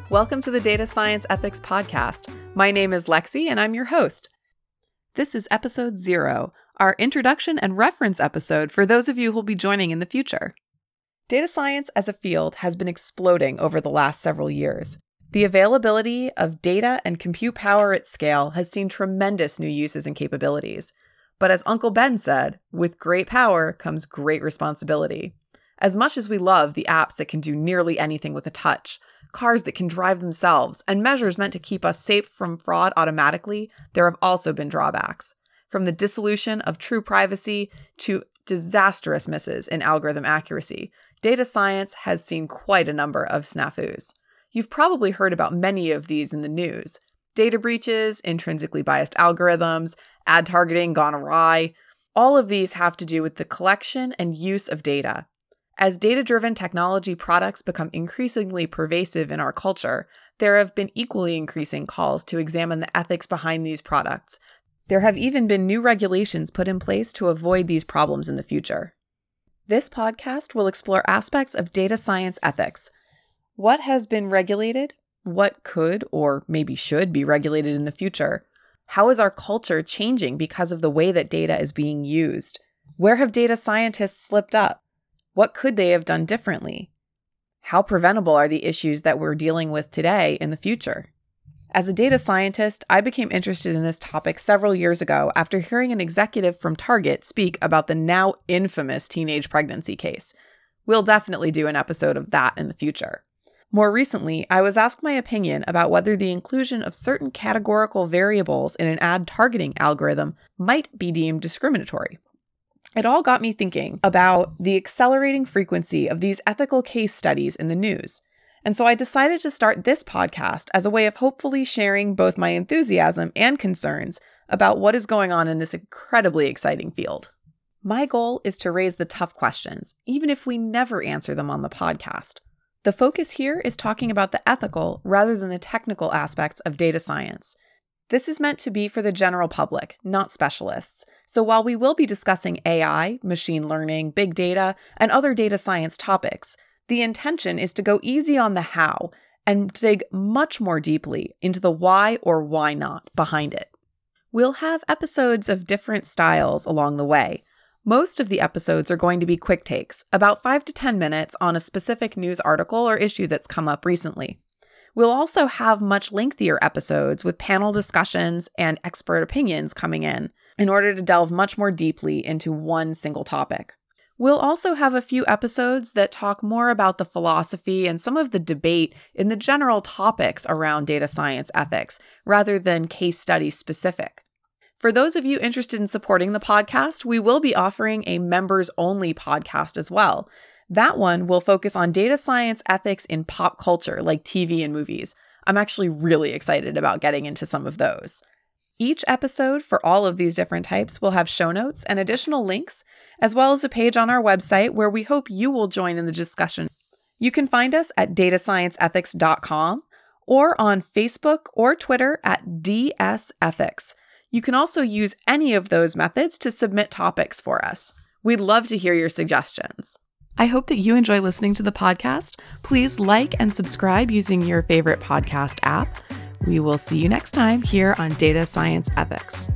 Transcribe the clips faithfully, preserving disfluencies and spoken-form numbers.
Welcome to the Data Science Ethics Podcast. My name is Lexi, and I'm your host. This is episode zero, our introduction and reference episode for those of you who'll be joining in the future. Data science as a field has been exploding over the last several years. The availability of data and compute power at scale has seen tremendous new uses and capabilities. But as Uncle Ben said, with great power comes great responsibility. As much as we love the apps that can do nearly anything with a touch, cars that can drive themselves, and measures meant to keep us safe from fraud automatically, there have also been drawbacks. From the dissolution of true privacy to disastrous misses in algorithm accuracy, data science has seen quite a number of snafus. You've probably heard about many of these in the news. Data breaches, intrinsically biased algorithms, ad targeting gone awry. All of these have to do with the collection and use of data. As data-driven technology products become increasingly pervasive in our culture, there have been equally increasing calls to examine the ethics behind these products. There have even been new regulations put in place to avoid these problems in the future. This podcast will explore aspects of data science ethics. What has been regulated? What could or maybe should be regulated in the future? How is our culture changing because of the way that data is being used? Where have data scientists slipped up? What could they have done differently? How preventable are the issues that we're dealing with today in the future? As a data scientist, I became interested in this topic several years ago after hearing an executive from Target speak about the now infamous teenage pregnancy case. We'll definitely do an episode of that in the future. More recently, I was asked my opinion about whether the inclusion of certain categorical variables in an ad targeting algorithm might be deemed discriminatory. It all got me thinking about the accelerating frequency of these ethical case studies in the news. And so I decided to start this podcast as a way of hopefully sharing both my enthusiasm and concerns about what is going on in this incredibly exciting field. My goal is to raise the tough questions, even if we never answer them on the podcast. The focus here is talking about the ethical rather than the technical aspects of data science. This is meant to be for the general public, not specialists. So while we will be discussing A I, machine learning, big data, and other data science topics, the intention is to go easy on the how and dig much more deeply into the why or why not behind it. We'll have episodes of different styles along the way. Most of the episodes are going to be quick takes, about five to ten minutes on a specific news article or issue that's come up recently. We'll also have much lengthier episodes with panel discussions and expert opinions coming in, in order to delve much more deeply into one single topic. We'll also have a few episodes that talk more about the philosophy and some of the debate in the general topics around data science ethics, rather than case study specific. For those of you interested in supporting the podcast, we will be offering a members-only podcast as well. That one will focus on data science ethics in pop culture, like T V and movies. I'm actually really excited about getting into some of those. Each episode for all of these different types will have show notes and additional links, as well as a page on our website where we hope you will join in the discussion. You can find us at data science ethics dot com or on Facebook or Twitter at D S Ethics. You can also use any of those methods to submit topics for us. We'd love to hear your suggestions. I hope that you enjoy listening to the podcast. Please like and subscribe using your favorite podcast app. We will see you next time here on Data Science Ethics.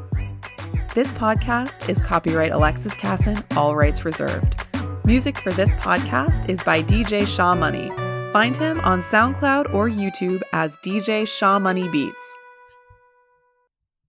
This podcast is copyright Alexis Casson, all rights reserved. Music for this podcast is by D J Shaw Money. Find him on SoundCloud or YouTube as D J Shaw Money Beats.